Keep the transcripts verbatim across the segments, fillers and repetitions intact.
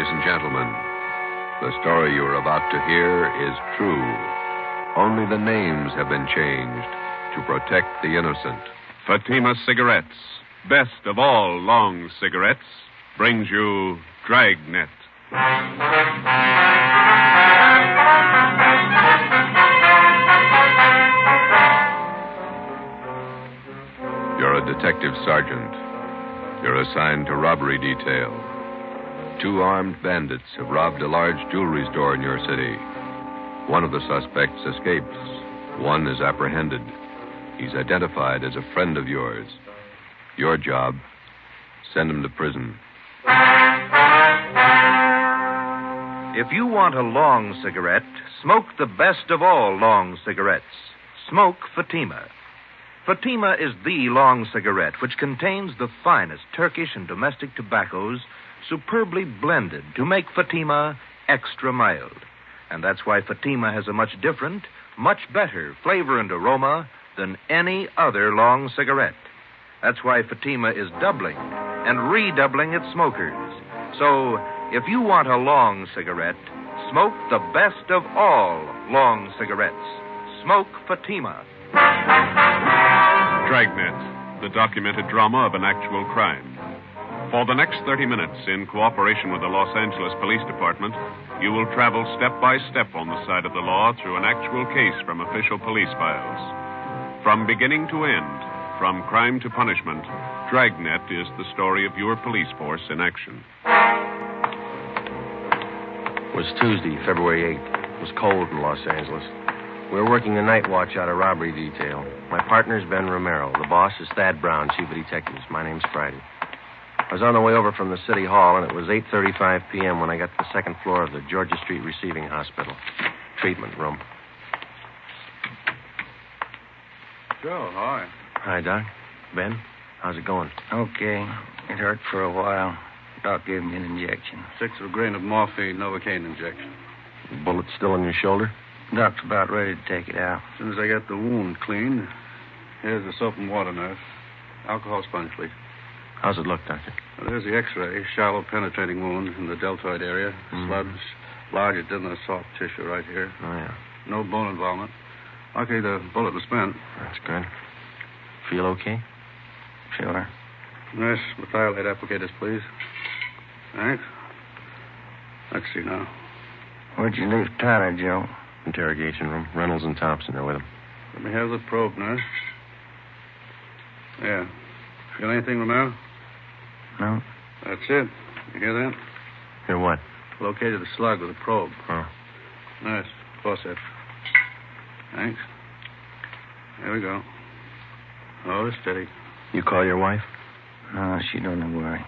and gentlemen, the story you are about to hear is true. Only the names have been changed to protect the innocent. Fatima Cigarettes, best of all long cigarettes, brings you Dragnet. You're a detective sergeant. You're assigned to robbery detail. Two armed bandits have robbed a large jewelry store in your city. One of the suspects escapes. One is apprehended. He's identified as a friend of yours. Your job, send him to prison. If you want a long cigarette, smoke the best of all long cigarettes. Smoke Fatima. Fatima is the long cigarette which contains the finest Turkish and domestic tobaccos superbly blended to make Fatima extra mild. And that's why Fatima has a much different, much better flavor and aroma than any other long cigarette. That's why Fatima is doubling and redoubling its smokers. So, if you want a long cigarette, smoke the best of all long cigarettes. Smoke Fatima. Dragnet, the documented drama of an actual crime. For the next thirty minutes, in cooperation with the Los Angeles Police Department, you will travel step by step on the side of the law through an actual case from official police files. From beginning to end, from crime to punishment, Dragnet is the story of your police force in action. It was Tuesday, February eighth. It was cold in Los Angeles. We were working the night watch out of robbery detail. My partner's Ben Romero. The boss is Thad Brown, chief of detectives. My name's Friday. I was on the way over from the city hall, and it was eight thirty-five p.m. when I got to the second floor of the Georgia Street Receiving Hospital. Treatment room. Joe, hi. Hi, Doc. Ben, how's it going? Okay. It hurt for a while. Doc gave me an injection. Six of a grain of morphine, Novocaine injection. The bullet still in your shoulder? Doc's about ready to take it out. As soon as I get the wound cleaned, here's the soap and water nurse. Alcohol sponge, please. How's it look, Doctor? Well, there's the x-ray. Shallow penetrating wound in the deltoid area. Mm. Sludge, larger than the soft tissue right here. Oh, yeah. No bone involvement. Luckily, the bullet was spent. That's good. Feel okay? Sure. Nurse, methylate applicators, please. Thanks. Let's see now. Where'd you leave Tyler, Joe? Interrogation room. Reynolds and Thompson are with him. Let me have the probe, nurse. Yeah. Feel anything, Romero? No. That's it. You hear that? Hear what? Located the slug with a probe. Oh. Nice. Forceps. Thanks. There we go. Oh, steady. You call your wife? No, she don't worry.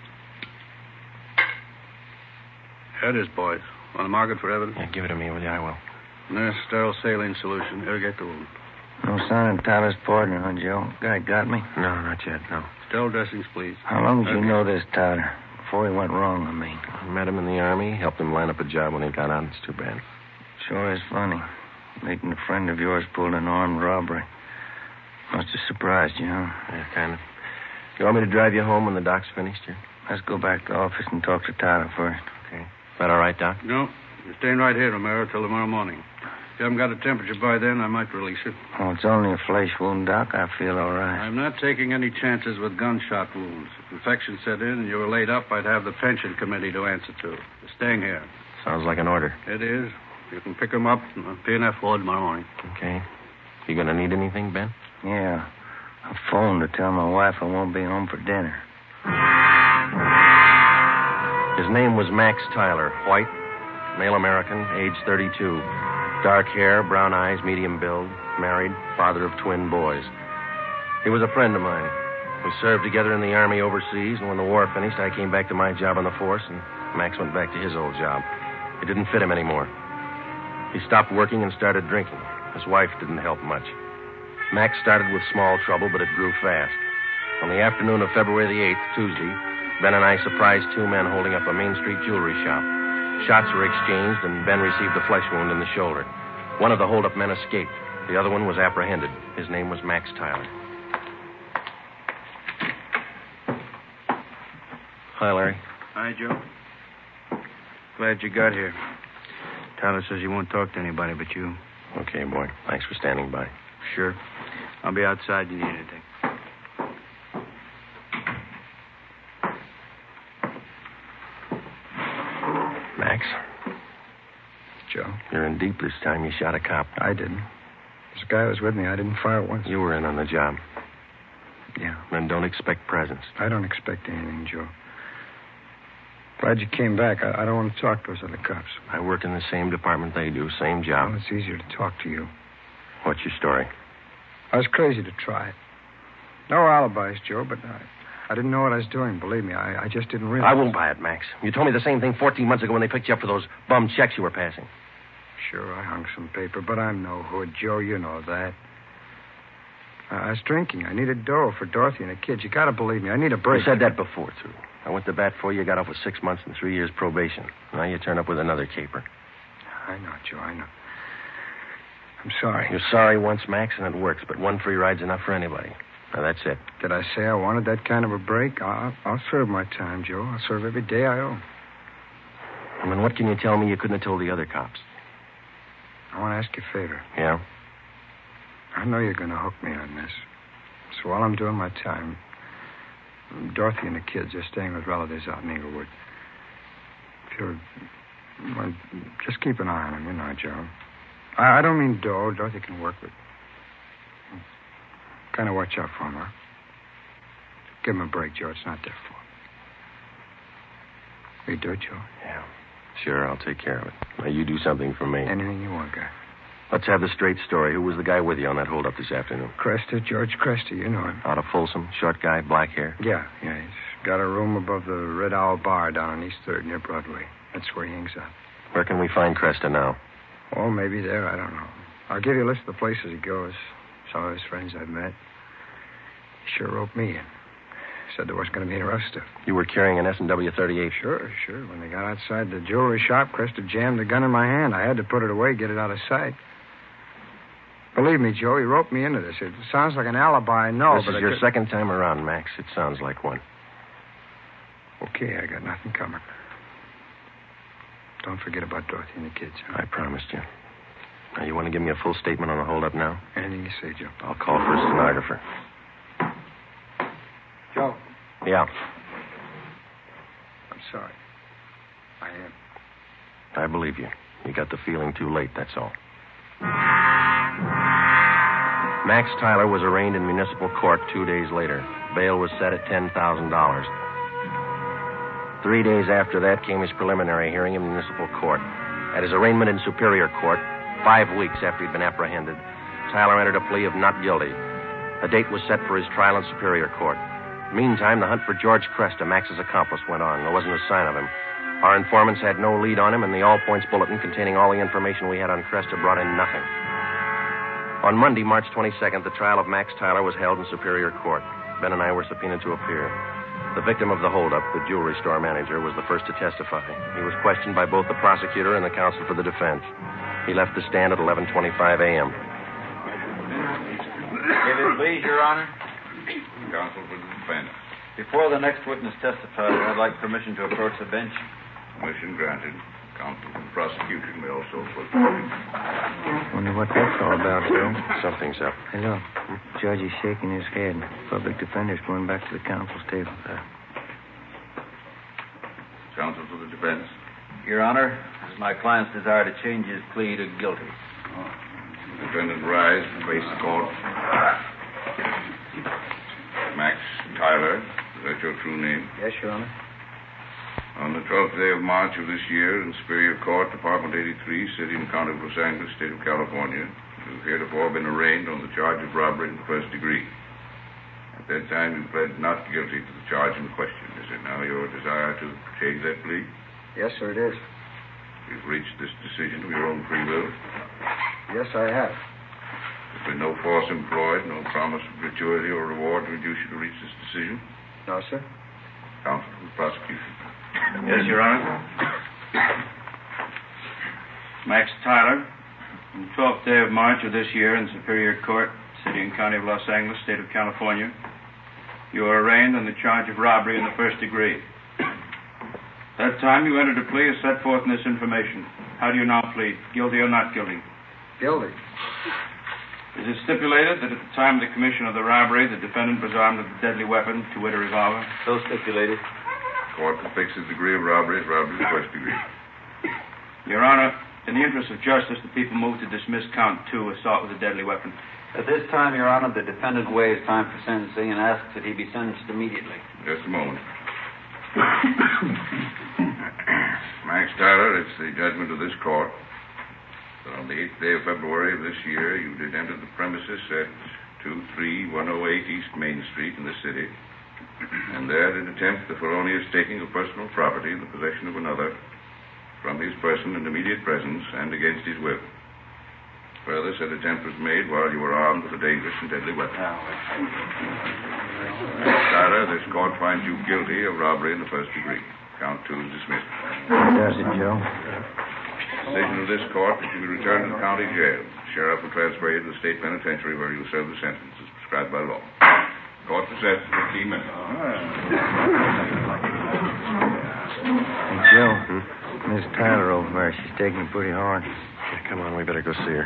Here it is, boys. Want to mark it for evidence? Yeah, give it to me, will you? I will. Nurse, sterile saline solution. Irrigate the wound. No sign of Tyler's partner, huh, Joe? Guy got me? No, not yet, no. Sterile dressings, please. How long did Okay. you know this Tyler? Before he went wrong, I mean. I met him in the Army, helped him line up a job when he got out. It's too bad. Sure is funny. Meeting a friend of yours pulled an armed robbery. Must have surprised you, huh? Yeah, kind of. You want me to drive you home when the doc's finished here? Let's go back to the office and talk to Tyler first. Okay. Is that all right, Doc? No. You're staying right here, Romero, till tomorrow morning. If you haven't got a temperature by then, I might release you. Oh, it's only a flesh wound, Doc. I feel all right. I'm not taking any chances with gunshot wounds. If infection set in and you were laid up, I'd have the pension committee to answer to. You're staying here. Sounds like an order. It is. You can pick them up in the P and F ward tomorrow morning. Okay. You gonna need anything, Ben? Yeah. I phoned to tell my wife I won't be home for dinner. His name was Max Tyler, white, male American, age thirty-two. Dark hair, brown eyes, medium build, married, father of twin boys. He was a friend of mine. We served together in the Army overseas, and when the war finished, I came back to my job on the force, and Max went back to his old job. It didn't fit him anymore. He stopped working and started drinking. His wife didn't help much. Max started with small trouble, but it grew fast. On the afternoon of February the eighth, Tuesday, Ben and I surprised two men holding up a Main Street jewelry shop. Shots were exchanged, and Ben received a flesh wound in the shoulder. One of the hold-up men escaped. The other one was apprehended. His name was Max Tyler. Hi, Larry. Hi, Joe. Glad you got here. Tyler says he won't talk to anybody but you. Okay, boy. Thanks for standing by. Sure. I'll be outside if you need anything. Max? Joe? You're in deep this time. You shot a cop. I didn't. This guy was with me. I didn't fire once. You were in on the job. Yeah. Then don't expect presents. I don't expect anything, Joe. Glad you came back. I, I don't want to talk to those other cops. I work in the same department they do, same job. Well, it's easier to talk to you. What's your story? I was crazy to try it. No alibis, Joe, but I, I didn't know what I was doing. Believe me, I, I just didn't realize. I won't buy it, Max. You told me the same thing fourteen months ago when they picked you up for those bum checks you were passing. Sure, I hung some paper, but I'm no hood, Joe. You know that. I, I was drinking. I needed dough for Dorothy and the kids. You gotta believe me. I need a break. You said that before, too. I went to bat for you. You got off with six months and three years probation. Now you turn up with another caper. I know, Joe. I know. I'm sorry. You're sorry once, Max, and it works, but one free ride's enough for anybody. Now, that's it. Did I say I wanted that kind of a break? I'll, I'll serve my time, Joe. I'll serve every day I owe. I mean, what can you tell me you couldn't have told the other cops? I want to ask you a favor. Yeah? I know you're going to hook me on this. So while I'm doing my time, Dorothy and the kids are staying with relatives out in Inglewood. If you're... Well, just keep an eye on them, you know, Joe. I, I don't mean dough. Dorothy can work with. Kind of watch out for them, huh? Give them a break, Joe. It's not their fault. Will you do it, Joe? Yeah. Sure, I'll take care of it. Now, you do something for me. Anything you want, guy. Let's have the straight story. Who was the guy with you on that holdup this afternoon? Cresta, George Cresta. You know him. Out of Folsom, short guy, black hair? Yeah, yeah. He's got a room above the Red Owl Bar down on East third near Broadway. That's where he hangs out. Where can we find Cresta now? Oh, maybe there. I don't know. I'll give you a list of the places he goes. Some of his friends I've met. He sure roped me in. Said there wasn't going to be any rough stuff. You were carrying an S and W thirty-eight? Sure, sure. When they got outside the jewelry shop, Cresta jammed the gun in my hand. I had to put it away, get it out of sight. Believe me, Joe, he roped me into this. It sounds like an alibi, I know, this but is I your could... second time around, Max. It sounds like one. Okay, I got nothing coming. Don't forget about Dorothy and the kids. Huh? I promised you. Now, you want to give me a full statement on the holdup now? Anything you say, Joe. I'll call for a stenographer. Joe. Yeah. I'm sorry. I am. I believe you. You got the feeling too late, that's all. Max Tyler was arraigned in municipal court two days later. Bail was set at ten thousand dollars. Three days after that came his preliminary hearing in municipal court. At his arraignment in Superior Court, five weeks after he'd been apprehended, Tyler entered a plea of not guilty. A date was set for his trial in Superior Court. Meantime, the hunt for George Cresta, Max's accomplice, went on. There wasn't a sign of him. Our informants had no lead on him, and the all-points bulletin containing all the information we had on Cresta brought in nothing. On Monday, March twenty-second, the trial of Max Tyler was held in Superior Court. Ben and I were subpoenaed to appear. The victim of the holdup, the jewelry store manager, was the first to testify. He was questioned by both the prosecutor and the counsel for the defense. He left the stand at eleven twenty-five a.m. If it please, Your Honor. Counsel for the defense. Before the next witness testifies, I'd like permission to approach the bench. Permission granted. Counsel for the prosecution may also put. Wonder what that's all about, Joe. Something's up. Hello. Judge is shaking his head. Public defender's going back to the counsel's table. Uh, Counsel for the defense. Your Honor, it is my client's desire to change his plea to guilty. Oh. Defendant rise and face the court. Max Tyler, is that your true name? Yes, Your Honor. On the twelfth day of March of this year, in Superior Court, Department eighty-three, City and County of Los Angeles, State of California, you have heretofore been arraigned on the charge of robbery in the first degree. At that time, you pled not guilty to the charge in question. Is it now your desire to change that plea? Yes, sir, it is. You've reached this decision of your own free will? Yes, I have. There's been no force employed, no promise of gratuity or reward to induce you to reach this decision? No, sir. Counsel for the prosecution. Yes, Your Honor. Max Tyler, on the twelfth day of March of this year in Superior Court, City and County of Los Angeles, State of California, you are arraigned on the charge of robbery in the first degree. That time you entered a plea as set forth in this information. How do you now plead? Guilty or not guilty? Guilty. Is it stipulated that at the time of the commission of the robbery, the defendant was armed with a deadly weapon, to wit, a revolver? So stipulated. Court will fix the degree of robbery as robbery of the first degree. Your Honor, in the interest of justice, the people move to dismiss count two, assault with a deadly weapon. At this time, Your Honor, the defendant waives time for sentencing and asks that he be sentenced immediately. Just a moment. Max Tyler, it's the judgment of this court that on the eighth day of February of this year, you did enter the premises at two three one oh eight East Main Street in the city, and there did attempt the felonious taking of personal property in the possession of another from his person and immediate presence and against his will. Further, said attempt was made while you were armed with a dangerous and deadly weapon. Max Tyler, this court finds you guilty of robbery in the first degree. Count two is dismissed. Does it, Joe? Decision of this court that you be returned to the county jail. Sheriff will transfer you to the state penitentiary where you will serve the sentence as prescribed by law. Court is set for fifteen minutes. Hey, Joe, hmm? Miss Tyler over there, she's taking it pretty hard. Yeah, come on, we better go see her.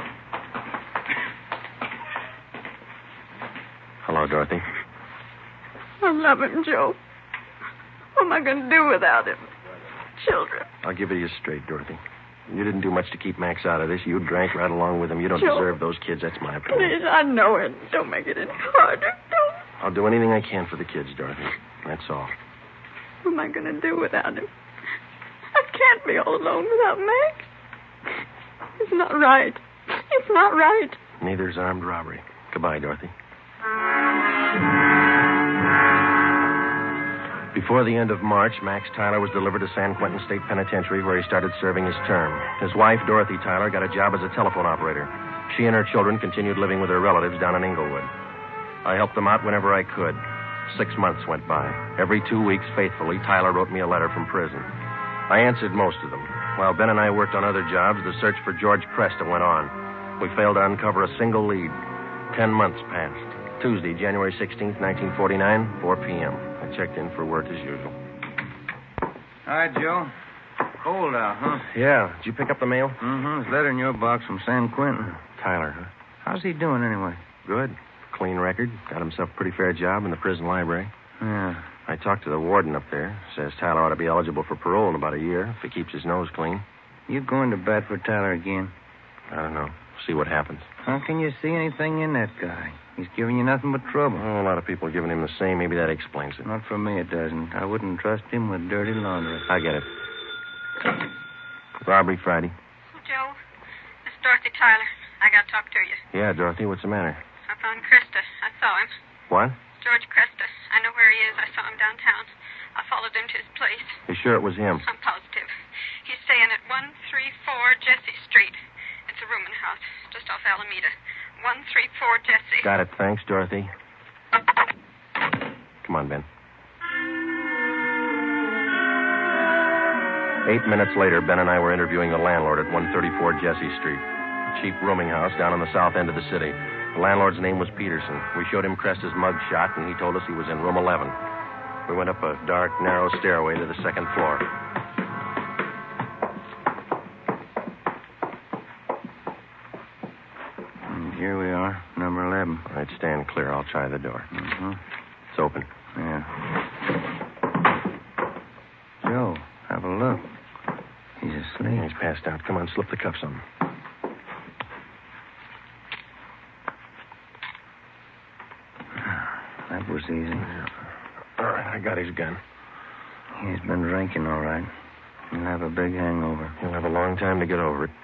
Hello, Dorothy. I love him, Joe. What am I going to do without him? Children. I'll give it to you straight, Dorothy. You didn't do much to keep Max out of this. You drank right along with him. You don't Joe, deserve those kids. That's my opinion. Please, I know it. Don't make it any harder. Don't. I'll do anything I can for the kids, Dorothy. That's all. What am I going to do without him? I can't be all alone without Max. It's not right. It's not right. Neither is armed robbery. Goodbye, Dorothy. Before the end of March, Max Tyler was delivered to San Quentin State Penitentiary, where he started serving his term. His wife, Dorothy Tyler, got a job as a telephone operator. She and her children continued living with their relatives down in Inglewood. I helped them out whenever I could. Six months went by. Every two weeks, faithfully, Tyler wrote me a letter from prison. I answered most of them. While Ben and I worked on other jobs, the search for George Cresta went on. We failed to uncover a single lead. Ten months passed. Tuesday, January sixteenth, nineteen forty-nine, four p.m. I checked in for work as usual. Hi, Joe. Cold out, huh? Yeah. Did you pick up the mail? Mm-hmm. There's a letter in your box from San Quentin. Tyler, huh? How's he doing anyway? Good. Clean record. Got himself a pretty fair job in the prison library. Yeah. I talked to the warden up there. Says Tyler ought to be eligible for parole in about a year if he keeps his nose clean. You going to bat for Tyler again? I don't know. See what happens. How can you see anything in that guy? He's giving you nothing but trouble. Oh, a lot of people are giving him the same. Maybe that explains it. Not for me, it doesn't. I wouldn't trust him with dirty laundry. I get it. Robbery Friday. Joe, this is Dorothy Tyler. I got to talk to you. Yeah, Dorothy, what's the matter? I found Cresta. I saw him. What? George Cresta. I know where he is. I saw him downtown. I followed him to his place. You sure it was him? I'm positive. He's staying at one three four Jesse Street. It's a rooming house, just off Alameda. one three four Jesse. Got it. Thanks, Dorothy. Come on, Ben. Eight minutes later, Ben and I were interviewing the landlord at one thirty-four Jesse Street, a cheap rooming house down on the south end of the city. The landlord's name was Peterson. We showed him Cresta's mug shot, and he told us he was in room eleven. We went up a dark, narrow stairway to the second floor. And here we are, number eleven. All right, stand clear. I'll try the door. Mm-hmm. It's open. Yeah. Joe, have a look. He's asleep. He's passed out. Come on, slip the cuffs on him. That was easy. All right, I got his gun. He's been drinking, all right. He'll have a big hangover. He'll have a long time to get over it.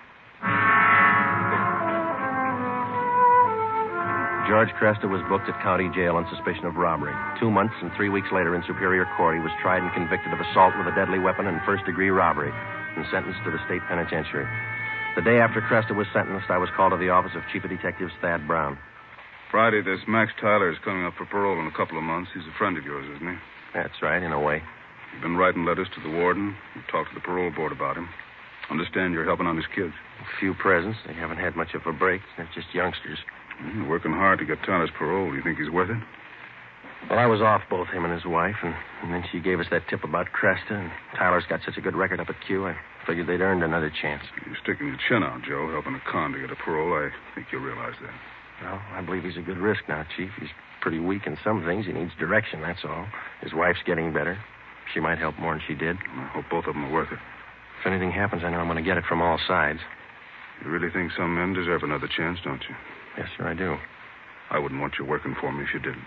George Cresta was booked at county jail on suspicion of robbery. Two months and three weeks later in Superior Court, he was tried and convicted of assault with a deadly weapon and first-degree robbery and sentenced to the state penitentiary. The day after Cresta was sentenced, I was called to the office of Chief of Detectives Thad Brown. Friday, this Max Tyler is coming up for parole in a couple of months. He's a friend of yours, isn't he? That's right, in a way. You've been writing letters to the warden. You've talked to the parole board about him. Understand you're helping on his kids. A few presents. They haven't had much of a break. They're just youngsters. You're working hard to get Tyler's parole. Do you think he's worth it? Well, I was off both him and his wife, and, and then she gave us that tip about Cresta, and Tyler's got such a good record up at Q, I figured they'd earned another chance. You're sticking your chin out, Joe, helping a con to get a parole. I think you'll realize that. Well, I believe he's a good risk now, Chief. He's pretty weak in some things. He needs direction, that's all. His wife's getting better. She might help more than she did. I hope both of them are worth it. If anything happens, I know I'm going to get it from all sides. You really think some men deserve another chance, don't you? Yes, sir, I do. I wouldn't want you working for me if you didn't.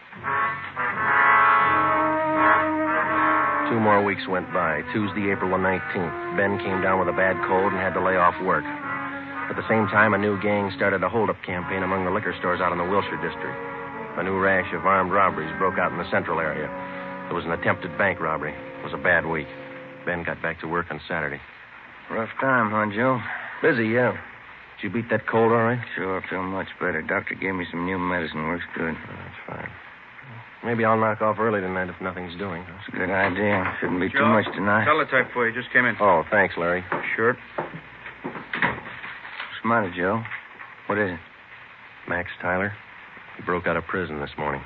Two more weeks went by. Tuesday, April the nineteenth. Ben came down with a bad cold and had to lay off work. At the same time, a new gang started a hold-up campaign among the liquor stores out in the Wilshire district. A new rash of armed robberies broke out in the central area. There was an attempted bank robbery. It was a bad week. Ben got back to work on Saturday. Rough time, huh, Joe? Busy, yeah. Did you beat that cold all right? Sure, I feel much better. Doctor gave me some new medicine. Works good. Oh, that's fine. Maybe I'll knock off early tonight if nothing's doing. That's a good idea. Shouldn't be Joe, too much tonight. Teletype for you. Just came in. Oh, thanks, Larry. Sure. What's the matter, Joe? What is it? Max Tyler. He broke out of prison this morning.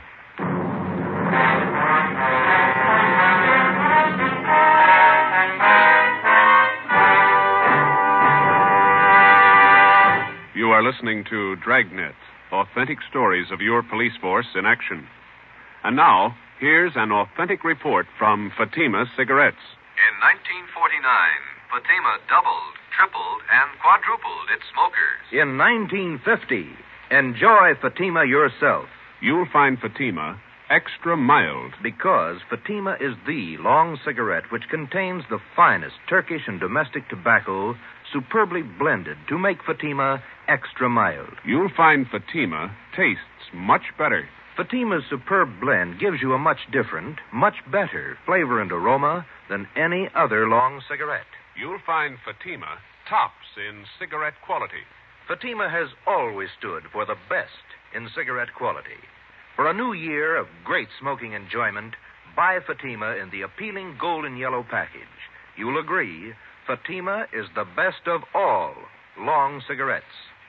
You are listening to Dragnet, authentic stories of your police force in action. And now, here's an authentic report from Fatima Cigarettes. In nineteen forty-nine, Fatima doubled, tripled, and quadrupled its smokers. In nineteen fifty, enjoy Fatima yourself. You'll find Fatima extra mild. Because Fatima is the long cigarette which contains the finest Turkish and domestic tobacco superbly blended to make Fatima extra mild. You'll find Fatima tastes much better. Fatima's superb blend gives you a much different, much better flavor and aroma than any other long cigarette. You'll find Fatima tops in cigarette quality. Fatima has always stood for the best in cigarette quality. For a new year of great smoking enjoyment, buy Fatima in the appealing golden yellow package. You'll agree, Fatima is the best of all long cigarettes.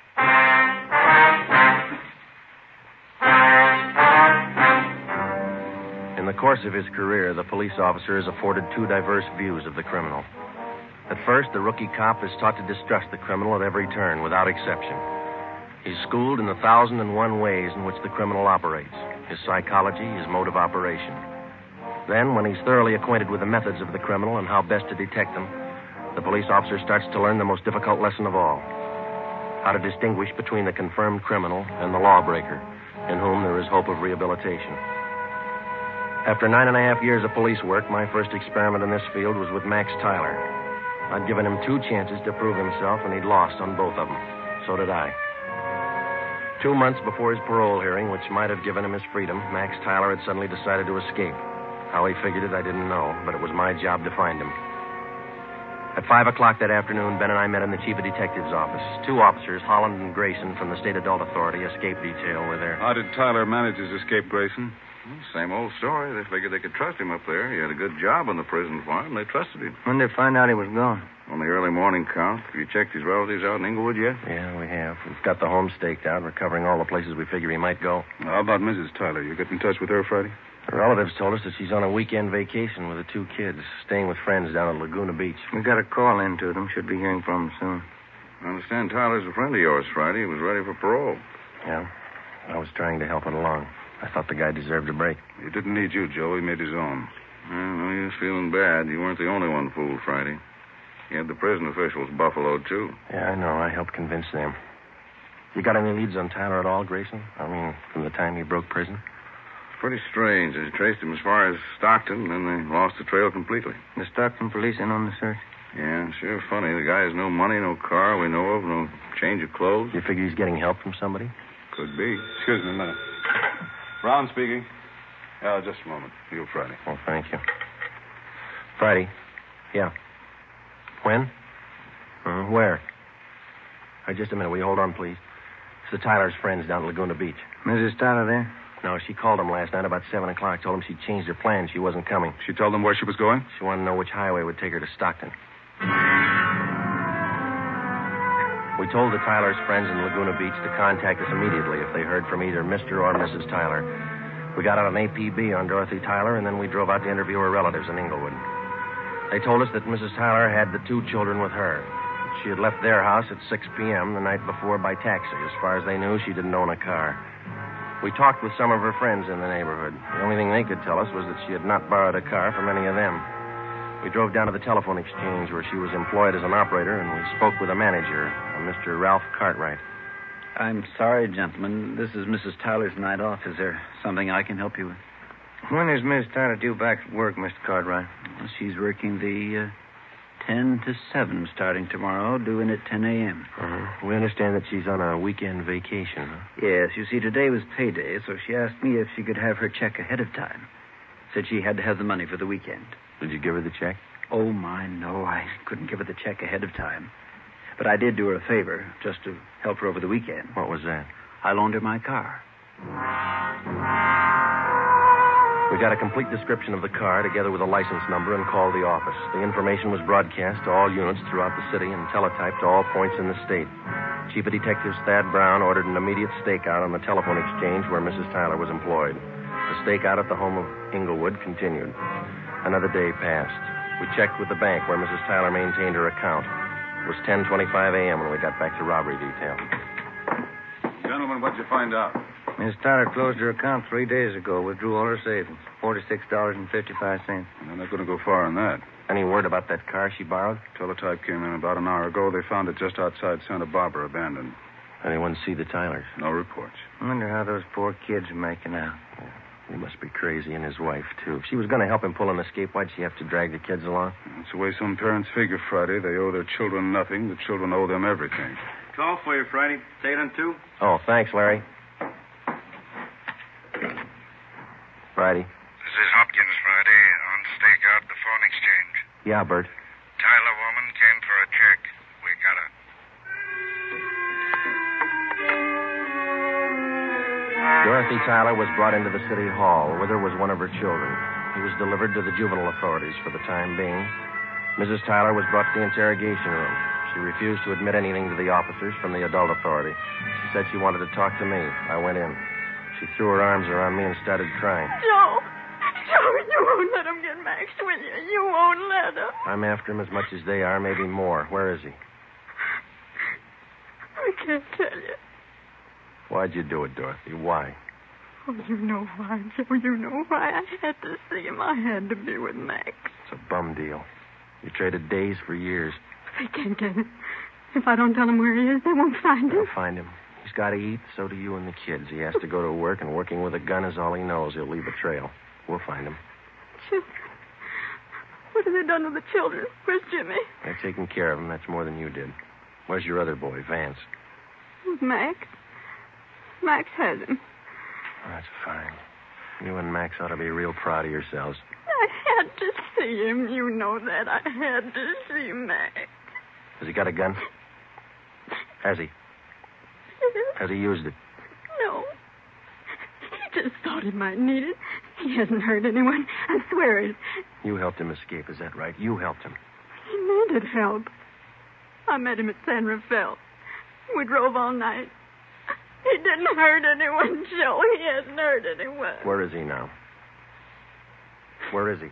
In the course of his career, the police officer is afforded two diverse views of the criminal. At first, the rookie cop is taught to distrust the criminal at every turn, without exception. He's schooled in the thousand and one ways in which the criminal operates, his psychology, his mode of operation. Then, when he's thoroughly acquainted with the methods of the criminal and how best to detect them, the police officer starts to learn the most difficult lesson of all: how to distinguish between the confirmed criminal and the lawbreaker, in whom there is hope of rehabilitation. After nine and a half years of police work, my first experiment in this field was with Max Tyler. I'd given him two chances to prove himself, and he'd lost on both of them. So did I. Two months before his parole hearing, which might have given him his freedom, Max Tyler had suddenly decided to escape. How he figured it, I didn't know, but it was my job to find him. At five o'clock that afternoon, Ben and I met in the chief of detective's office. Two officers, Holland and Grayson, from the State Adult Authority Escape Detail, were there. How did Tyler manage his escape, Grayson? Same old story. They figured they could trust him up there. He had a good job on the prison farm. They trusted him. When did they find out he was gone? On the early morning count. Have you checked his relatives out in Inglewood yet? Yeah, we have. We've got the home staked out. We're covering all the places we figure he might go. How about Missus Tyler? You get in touch with her Friday? Her relatives told us that she's on a weekend vacation with the two kids, staying with friends down at Laguna Beach. We got a call in to them. Should be hearing from them soon. I understand Tyler's a friend of yours, Friday. He was ready for parole. Yeah. I was trying to help it along. I thought the guy deserved a break. He didn't need you, Joe. He made his own. Well, he was feeling bad. You weren't the only one fooled, Friday. He had the prison officials buffaloed, too. Yeah, I know. I helped convince them. You got any leads on Tyler at all, Grayson? I mean, from the time he broke prison? Pretty strange. They traced him as far as Stockton, then they lost the trail completely. The Stockton police in on the search? Yeah, sure funny. The guy has no money, no car we know of, no change of clothes. You figure he's getting help from somebody? Could be. Excuse me a minute. Brown speaking. Yeah, just a moment. You, Friday. Oh, thank you. Friday? Yeah. When? Uh, where? Uh, just a minute. Will you hold on, please? It's the Tyler's friends down at Laguna Beach. Missus Tyler there? No, she called him last night about seven o'clock. Told him she'd changed her plans. She wasn't coming. She told them where she was going? She wanted to know which highway would take her to Stockton. We told the Tyler's friends in Laguna Beach to contact us immediately if they heard from either Mister or Missus Tyler. We got out an A P B on Dorothy Tyler, and then we drove out to interview her relatives in Inglewood. They told us that Missus Tyler had the two children with her. She had left their house at six p.m. the night before by taxi. As far as they knew, she didn't own a car. We talked with some of her friends in the neighborhood. The only thing they could tell us was that she had not borrowed a car from any of them. We drove down to the telephone exchange where she was employed as an operator, and we spoke with a manager, a Mister Ralph Cartwright. I'm sorry, gentlemen. This is Missus Tyler's night off. Is there something I can help you with? When is Miss Tyler due back at work, Mister Cartwright? Well, she's working the uh, ten to seven starting tomorrow, due in at ten a.m. Uh-huh. We understand that she's on a weekend vacation, huh? Yes, you see, today was payday, so she asked me if she could have her check ahead of time. Said she had to have the money for the weekend. Did you give her the check? Oh, my, no. I couldn't give her the check ahead of time. But I did do her a favor, just to help her over the weekend. What was that? I loaned her my car. We got a complete description of the car together with a license number and called the office. The information was broadcast to all units throughout the city and teletyped to all points in the state. Chief of Detectives Thad Brown ordered an immediate stakeout on the telephone exchange where Missus Tyler was employed. The stakeout at the home of Inglewood continued. Another day passed. We checked with the bank where Missus Tyler maintained her account. It was ten twenty-five a.m. when we got back to robbery detail. Gentlemen, what'd you find out? Miss Tyler closed her account three days ago, withdrew all her savings, forty-six dollars and fifty-five cents. They're not going to go far on that. Any word about that car she borrowed? Teletype came in about an hour ago. They found it just outside Santa Barbara, abandoned. Anyone see the Tylers? No reports. I wonder how those poor kids are making out. Yeah. He must be crazy, and his wife, too. If she was going to help him pull an escape, why'd she have to drag the kids along? That's the way some parents figure, Friday. They owe their children nothing. The children owe them everything. Call for you, Friday. Take it on two. Oh, thanks, Larry. Friday. This is Hopkins, Friday, on stakeout, the phone exchange. Yeah, Bert. Tyler woman came for a check. We got her. Dorothy Tyler was brought into the city hall. With her was one of her children. He was delivered to the juvenile authorities for the time being. Missus Tyler was brought to the interrogation room. She refused to admit anything to the officers from the adult authority. She said she wanted to talk to me. I went in. She threw her arms around me and started crying. Joe! Joe, you won't let him get Max, will you? You won't let him. I'm after him as much as they are, maybe more. Where is he? I can't tell you. Why'd you do it, Dorothy? Why? Oh, you know why, Joe. You know why. I had to see him. I had to be with Max. It's a bum deal. You traded days for years. They can't get him. If I don't tell them where he is, they won't find him. They'll find him. He's got to eat, so do you and the kids. He has to go to work, and working with a gun is all he knows. He'll leave a trail. We'll find him. Children. What have they done with the children? Where's Jimmy? They're taking care of him. That's more than you did. Where's your other boy, Vance? Max. Max has him. That's fine. You and Max ought to be real proud of yourselves. I had to see him. You know that. I had to see Max. Has he got a gun? Has he? Has he used it? No. He just thought he might need it. He hasn't hurt anyone. I swear it. You helped him escape, is that right? You helped him. He needed help. I met him at San Rafael. We drove all night. He didn't hurt anyone, Joe. He hasn't hurt anyone. Where is he now? Where is he?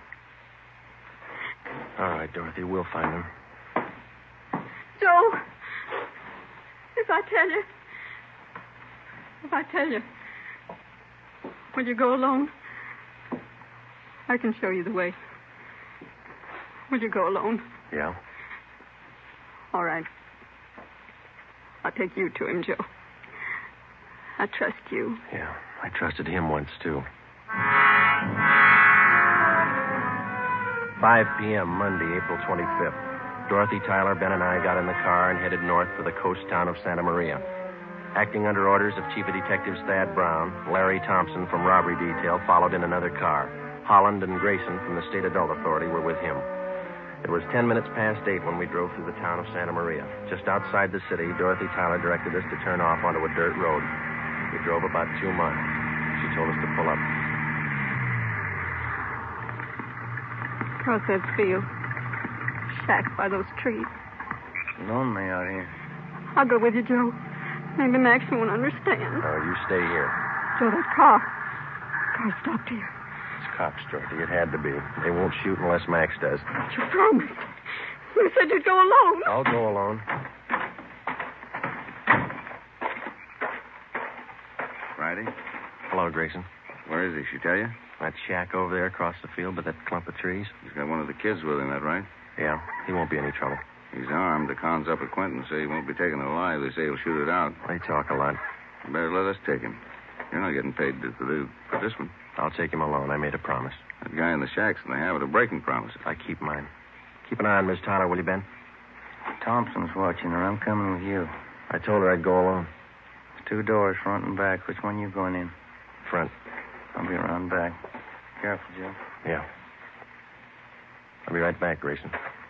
All right, Dorothy, we'll find him. Joe, if I tell you, if I tell you, will you go alone? I can show you the way. Will you go alone? Yeah. All right. I'll take you to him, Joe. I trust you. Yeah, I trusted him once, too. five p.m., Monday, April twenty-fifth. Dorothy Tyler, Ben, and I got in the car and headed north for the coast town of Santa Maria. Acting under orders of Chief of Detectives Thad Brown, Larry Thompson from Robbery Detail followed in another car. Holland and Grayson from the State Adult Authority were with him. It was ten minutes past eight when we drove through the town of Santa Maria. Just outside the city, Dorothy Tyler directed us to turn off onto a dirt road. We drove about two miles. She told us to pull up. Across that field. Shack by those trees. Lonely out here. I'll go with you, Joe. Maybe Max won't understand. Oh, you stay here. Joe, that car. cars talk to you. It's cops, Dorothy. It had to be. They won't shoot unless Max does. But you promised. You said you'd go alone. I'll go alone. Friday? Hello, Grayson. Where is he? She tell you? That shack over there across the field by that clump of trees. He's got one of the kids with him, that right? Yeah, he won't be any trouble. He's armed. The cons up at Quentin say he won't be taken alive. They say he'll shoot it out. They talk a lot. You better let us take him. You're not getting paid to, to, for this one. I'll take him alone. I made a promise. That guy in the shack's in the habit of breaking promises. I keep mine. Keep an eye on Miss Tyler, will you, Ben? Thompson's watching her. I'm coming with you. I told her I'd go alone. There's two doors, front and back. Which one you going in? Front. I'll be around back. Careful, Joe. Yeah. I'll be right back, Grayson.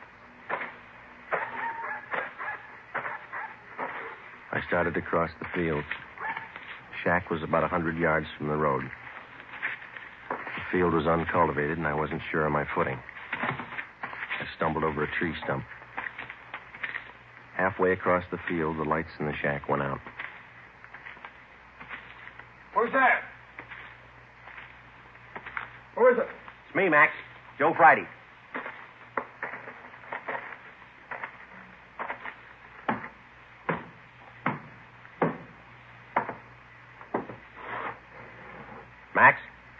I started to cross the field. The shack was about a hundred yards from the road. The field was uncultivated, and I wasn't sure of my footing. I stumbled over a tree stump. Halfway across the field, the lights in the shack went out. Who's that? Who is it? It's me, Max. Joe Friday. Max?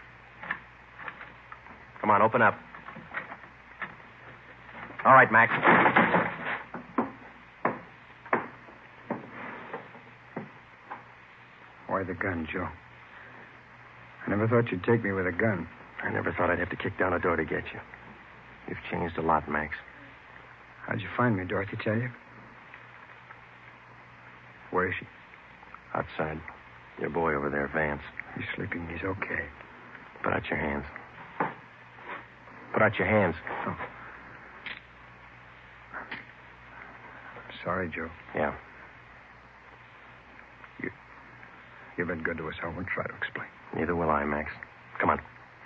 Come on, open up. All right, Max. Why the gun, Joe? I never thought you'd take me with a gun. I never thought I'd have to kick down a door to get you. You've changed a lot, Max. How'd you find me, Dorothy tell you? Where is she? Outside. Your boy over there, Vance. He's sleeping. He's okay. Put out your hands. Put out your hands. Oh. I'm sorry, Joe. Yeah. You, you've been good to us. I won't try to explain. Neither will I, Max. Come on.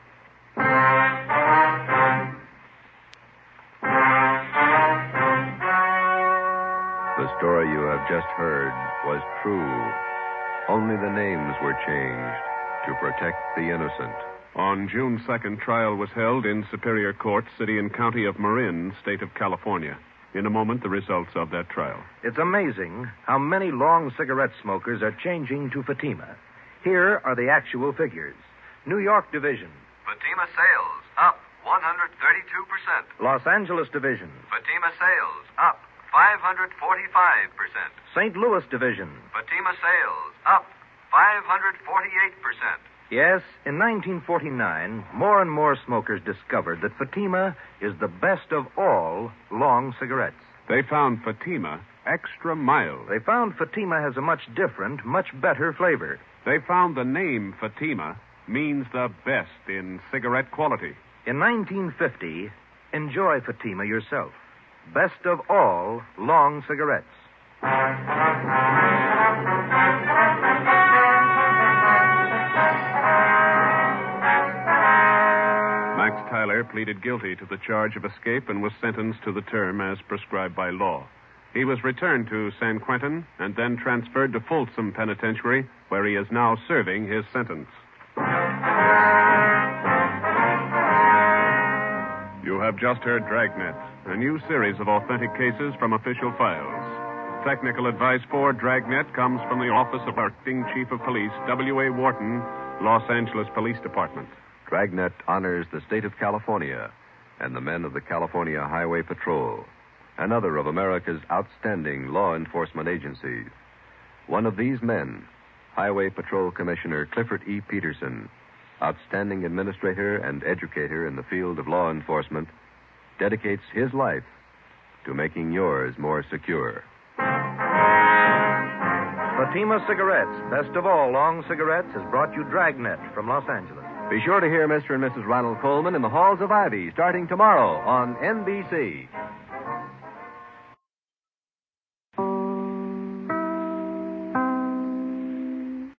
The story you have just heard was true. Only the names were changed to protect the innocent. On June second, trial was held in Superior Court, City and County of Marin, State of California. In a moment, the results of that trial. It's amazing how many long cigarette smokers are changing to Fatima. Here are the actual figures. New York Division. Fatima sales up one hundred thirty-two percent. Los Angeles Division. Fatima sales up five hundred forty-five percent. Saint Louis Division. Fatima sales up five hundred forty-eight percent. Yes, in nineteen forty-nine, more and more smokers discovered that Fatima is the best of all long cigarettes. They found Fatima extra mild. They found Fatima has a much different, much better flavor. They found the name Fatima means the best in cigarette quality. In nineteen fifty, enjoy Fatima yourself. Best of all long cigarettes. Max Tyler pleaded guilty to the charge of escape and was sentenced to the term as prescribed by law. He was returned to San Quentin and then transferred to Folsom Penitentiary, where he is now serving his sentence. You have just heard Dragnet, a new series of authentic cases from official files. Technical advice for Dragnet comes from the Office of Acting Chief of Police, W A Wharton, Los Angeles Police Department. Dragnet honors the state of California and the men of the California Highway Patrol, another of America's outstanding law enforcement agencies. One of these men, Highway Patrol Commissioner Clifford E. Peterson, outstanding administrator and educator in the field of law enforcement, dedicates his life to making yours more secure. Fatima Cigarettes, best of all long cigarettes, has brought you Dragnet from Los Angeles. Be sure to hear Mister and Missus Ronald Coleman in the Halls of Ivy starting tomorrow on N B C.